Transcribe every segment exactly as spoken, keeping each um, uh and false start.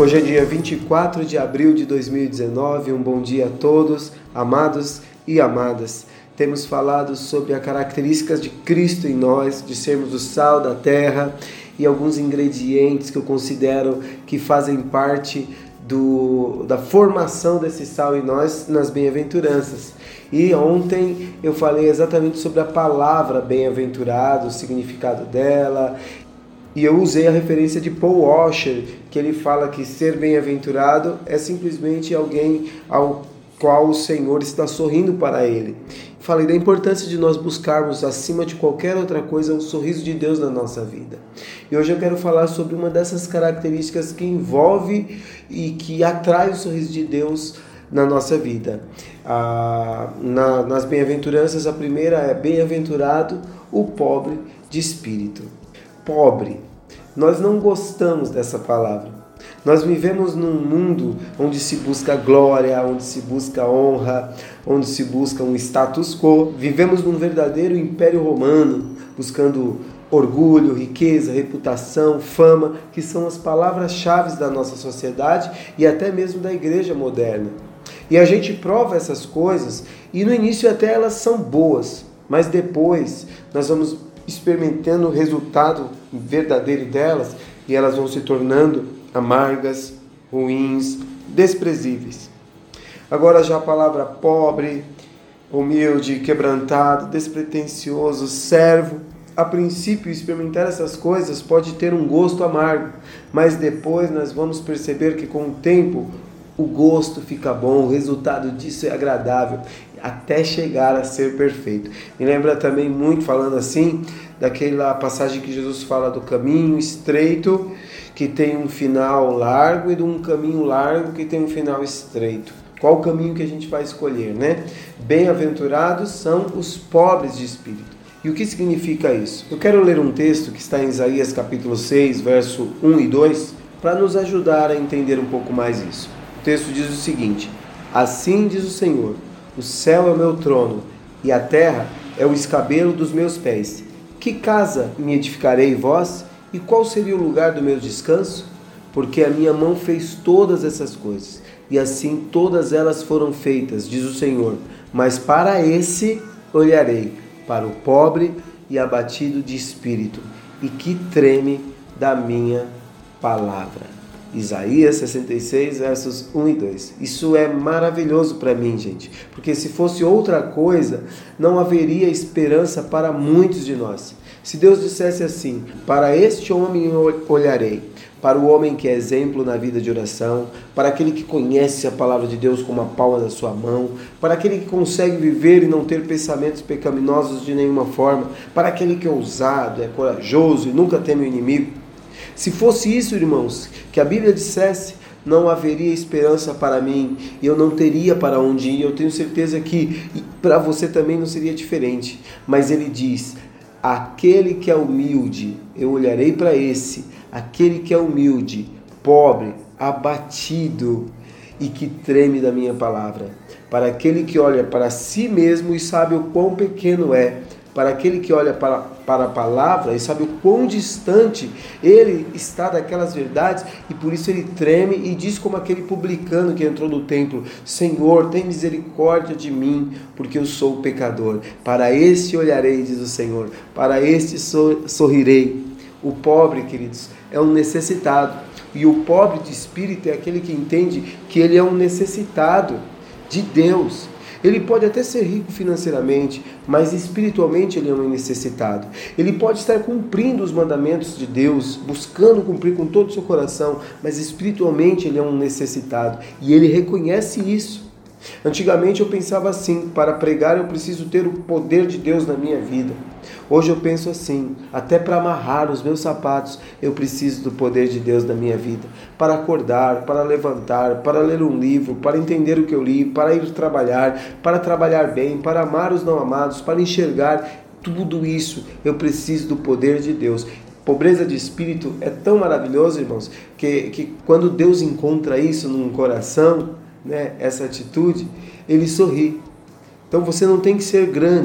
Hoje é dia vinte e quatro de abril de dois mil e dezenove, um bom dia a todos, amados e amadas. Temos falado sobre as características de Cristo em nós, de sermos o sal da terra e alguns ingredientes que eu considero que fazem parte do, da formação desse sal em nós nas bem-aventuranças. E ontem eu falei exatamente sobre a palavra bem-aventurado, o significado dela. E eu usei a referência de Paul Washer, que ele fala que ser bem-aventurado é simplesmente alguém ao qual o Senhor está sorrindo para ele. Falei da importância de nós buscarmos, acima de qualquer outra coisa, o sorriso de Deus na nossa vida. E hoje eu quero falar sobre uma dessas características que envolve e que atrai o sorriso de Deus na nossa vida. Ah, na, nas bem-aventuranças, a primeira é: bem-aventurado o pobre de espírito. Pobre. Nós não gostamos dessa palavra. Nós vivemos num mundo onde se busca glória, onde se busca honra, onde se busca um status quo. Vivemos num verdadeiro império romano, buscando orgulho, riqueza, reputação, fama, que são as palavras-chave da nossa sociedade e até mesmo da igreja moderna. E a gente prova essas coisas e no início até elas são boas, mas depois nós vamos experimentando o resultado verdadeiro delas e elas vão se tornando amargas, ruins, desprezíveis. Agora já a palavra pobre, humilde, quebrantado, despretensioso, servo, a princípio experimentar essas coisas pode ter um gosto amargo, mas depois nós vamos perceber que com o tempo o gosto fica bom, o resultado disso é agradável, até chegar a ser perfeito. Me lembra também muito, falando assim, daquela passagem que Jesus fala do caminho estreito, que tem um final largo, e de um caminho largo que tem um final estreito. Qual o caminho que a gente vai escolher, né? Bem-aventurados são os pobres de espírito. E o que significa isso? Eu quero ler um texto que está em Isaías capítulo seis, verso um e dois, para nos ajudar a entender um pouco mais isso. O texto diz o seguinte: assim diz o Senhor, o céu é o meu trono, e a terra é o escabelo dos meus pés. Que casa me edificarei vós? E qual seria o lugar do meu descanso? Porque a minha mão fez todas essas coisas, e assim todas elas foram feitas, diz o Senhor. Mas para esse olharei, para o pobre e abatido de espírito, e que treme da minha palavra. Isaías sessenta e seis, versos um e dois. Isso é maravilhoso para mim, gente, porque se fosse outra coisa, não haveria esperança para muitos de nós. Se Deus dissesse assim: para este homem eu olharei, para o homem que é exemplo na vida de oração, para aquele que conhece a palavra de Deus como a palma da sua mão, para aquele que consegue viver e não ter pensamentos pecaminosos de nenhuma forma, para aquele que é ousado, é corajoso e nunca teme o inimigo. Se fosse isso, irmãos, que a Bíblia dissesse, não haveria esperança para mim, e eu não teria para onde ir. Eu tenho certeza que para você também não seria diferente. Mas ele diz: aquele que é humilde, eu olharei para esse, aquele que é humilde, pobre, abatido e que treme da minha palavra. Para aquele que olha para si mesmo e sabe o quão pequeno é, para aquele que olha para, para a palavra e sabe o quão distante ele está daquelas verdades, e por isso ele treme e diz como aquele publicano que entrou no templo: Senhor, tem misericórdia de mim, porque eu sou pecador. Para este olharei, diz o Senhor, para este sorrirei. O pobre, queridos, é um necessitado, e o pobre de espírito é aquele que entende que ele é um necessitado de Deus. Ele pode até ser rico financeiramente, mas espiritualmente ele é um necessitado. Ele pode estar cumprindo os mandamentos de Deus, buscando cumprir com todo o seu coração, mas espiritualmente ele é um necessitado. E ele reconhece isso. Antigamente eu pensava assim: para pregar eu preciso ter o poder de Deus na minha vida. Hoje eu penso assim: até para amarrar os meus sapatos eu preciso do poder de Deus na minha vida. Para acordar, para levantar, para ler um livro, para entender o que eu li, para ir trabalhar, para trabalhar bem, para amar os não amados, para enxergar, tudo isso eu preciso do poder de Deus. Pobreza de espírito é tão maravilhoso, irmãos, que, que quando Deus encontra isso num coração, né, essa atitude, ele sorri. Então você não tem que ser grande,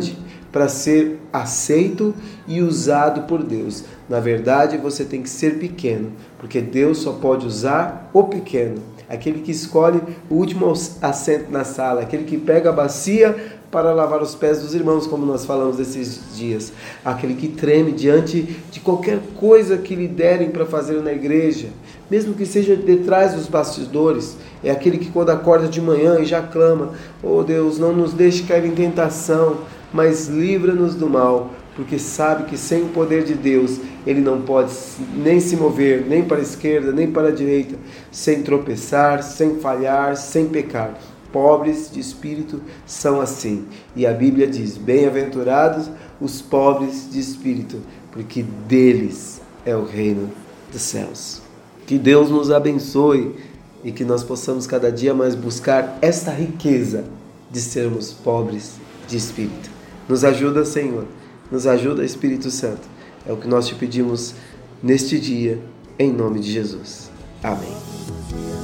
para ser aceito e usado por Deus. Na verdade, você tem que ser pequeno, porque Deus só pode usar o pequeno. Aquele que escolhe o último assento na sala, aquele que pega a bacia para lavar os pés dos irmãos, como nós falamos esses dias. Aquele que treme diante de qualquer coisa que lhe derem para fazer na igreja, mesmo que seja detrás dos bastidores. É aquele que quando acorda de manhã e já clama: oh Deus, não nos deixe cair em tentação, mas livra-nos do mal, porque sabe que sem o poder de Deus, ele não pode nem se mover, nem para a esquerda, nem para a direita, sem tropeçar, sem falhar, sem pecar. Pobres de espírito são assim. E a Bíblia diz: bem-aventurados os pobres de espírito, porque deles é o reino dos céus. Que Deus nos abençoe e que nós possamos cada dia mais buscar esta riqueza de sermos pobres de espírito. Nos ajuda, Senhor. Nos ajuda, Espírito Santo. É o que nós te pedimos neste dia, em nome de Jesus. Amém.